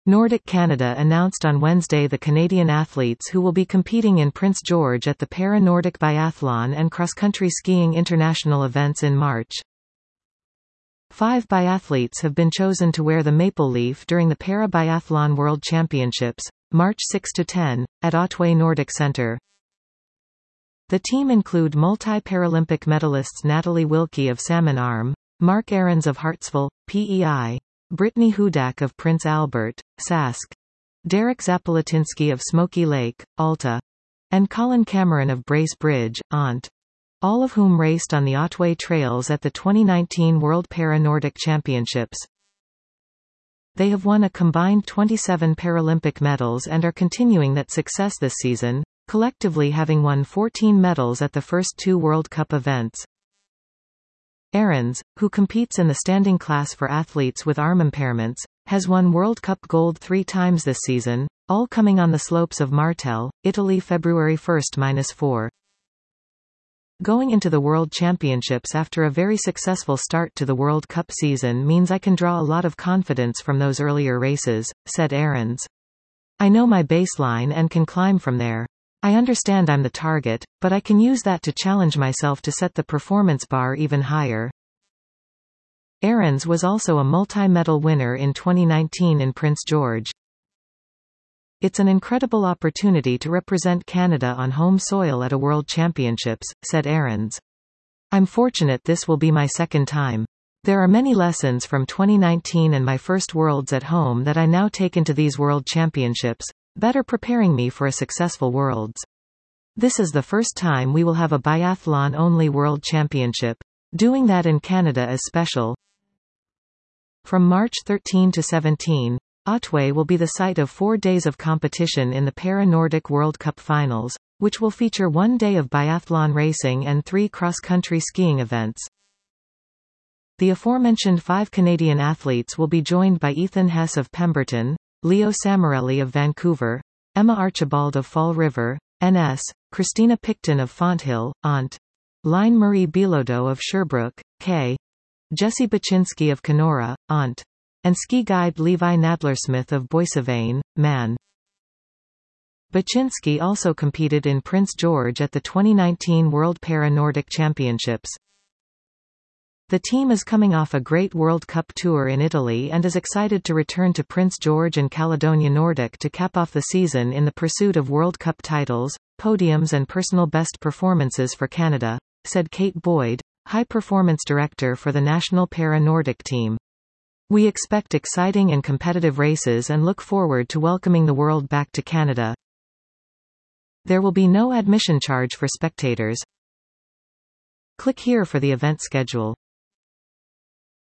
Nordic Canada announced on Wednesday the Canadian athletes who will be competing in Prince George at the Para-Nordic Biathlon and Cross-Country Skiing International events in March. 5 biathletes have been chosen to wear the maple leaf during the Para-Biathlon World Championships, March 6–10, at Otway Nordic Centre. The team include multi-Paralympic medalists Natalie Wilkie of Salmon Arm, Mark Ahrens of Hartsville, PEI, Brittany Hudak of Prince Albert, Sask, Derek Zapolitinsky of Smoky Lake, Alta, and Colin Cameron of Brace Bridge, Ont, all of whom raced on the Otway Trails at the 2019 World Para-Nordic Championships. They have won a combined 27 Paralympic medals and are continuing that success this season, collectively having won 14 medals at the first 2 World Cup events. Ahrens, who competes in the standing class for athletes with arm impairments, has won World Cup gold 3 times this season, all coming on the slopes of Martel, Italy February 1–4. Going into the World Championships after a very successful start to the World Cup season means I can draw a lot of confidence from those earlier races, said Ahrens. I know my baseline and can climb from there. I understand I'm the target, but I can use that to challenge myself to set the performance bar even higher. Ahrens was also a multi-medal winner in 2019 in Prince George. It's an incredible opportunity to represent Canada on home soil at a World Championships, said Ahrens. I'm fortunate this will be my second time. There are many lessons from 2019 and my first Worlds at home that I now take into these World Championships, better preparing me for a successful Worlds. This is the first time we will have a biathlon-only World Championship. Doing that in Canada is special. From March 13 to 17, Otway will be the site of 4 days of competition in the Para-Nordic World Cup Finals, which will feature 1 day of biathlon racing and 3 cross-country skiing events. The aforementioned 5 Canadian athletes will be joined by Ethan Hess of Pemberton, Leo Samarelli of Vancouver, Emma Archibald of Fall River, NS, Christina Picton of Fonthill, Ont, Line Marie Bilodeau of Sherbrooke, K, Jesse Baczynski of Kenora, Ont, and ski guide Levi Nadlersmith of Boissevain, Man. Baczynski also competed in Prince George at the 2019 World Para-Nordic Championships. The team is coming off a great World Cup tour in Italy and is excited to return to Prince George and Caledonia Nordic to cap off the season in the pursuit of World Cup titles, podiums and personal best performances for Canada, said Kate Boyd, High Performance Director for the National Para-Nordic team. We expect exciting and competitive races and look forward to welcoming the world back to Canada. There will be no admission charge for spectators. Click here for the event schedule.